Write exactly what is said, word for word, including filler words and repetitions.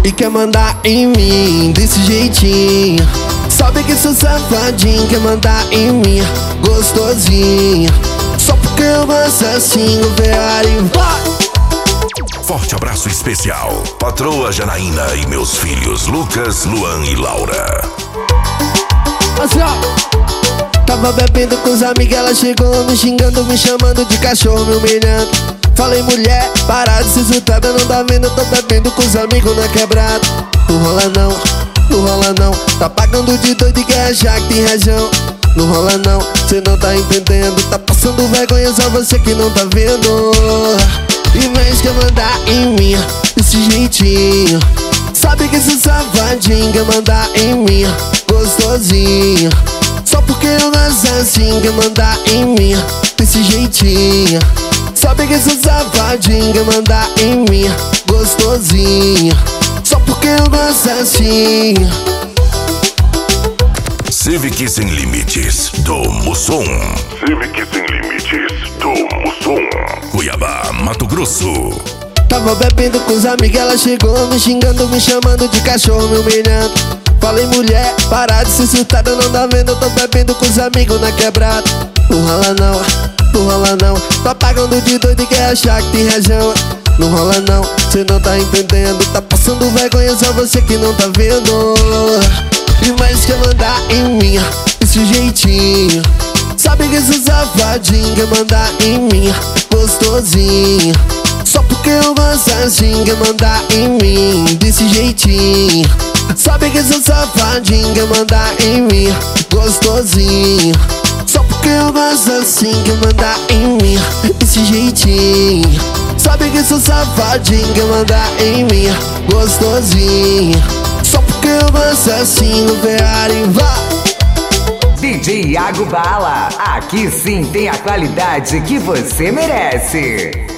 e quer mandar em mim desse jeitinho. Sabe que sou safadinho, quer mandar em mim gostosinho. Só porque eu gosto assim, o Ferrari vai. Forte abraço especial, patroa Janaína e meus filhos Lucas, Luan e Laura. Assim, ó. Tava bebendo com os amigos, ela chegou me xingando, me chamando de cachorro, me humilhando. Falei, mulher, para de se insultada, não tá vendo? Eu tô bebendo com os amigos na quebrada. Não rola não, não rola não. Tá pagando de doido e quer achar que tem razão. Não rola não, cê não tá entendendo. Tá passando vergonha, só você que não tá vendo. E vez que mandar em mim desse jeitinho. Sabe que sou safadinho, quer mandar em mim gostosinho. Só porque eu gosto assim, quer mandar em mim desse jeitinho. Sabe que sou safadinho, quer mandar em mim gostosinho. Só porque eu gosto assim. Civic Sem Limites do Mussum. Civic Sem Limites do Mussum. Cuiabá, Mato Grosso. Tava bebendo com os amigos, ela chegou me xingando, me chamando de cachorro, me humilhando. Falei, mulher, para de se insultada, não tá vendo? Eu tô bebendo com os amigos na quebrada. Não rola não, não rola não. Tá pagando de doido e quer achar que tem razão. Não rola não, cê não tá entendendo. Tá passando vergonha, só você que não tá vendo. E mais quer mandar em mim desse jeitinho. Sabe que sou safadinho, quer mandar em mim gostosinho. Só porque eu gosto assim, quer mandar em mim desse jeitinho. Sabe que sou safadinho, quer mandar em mim gostosinho. Só porque eu gosto assim, quer mandar em mim desse jeitinho. Sabe que sou safadinho, quer mandar em mim gostosinho. Só porque eu gosto assim, no Ferrari vai. D J Iago Bala, aqui sim tem a qualidade que você merece.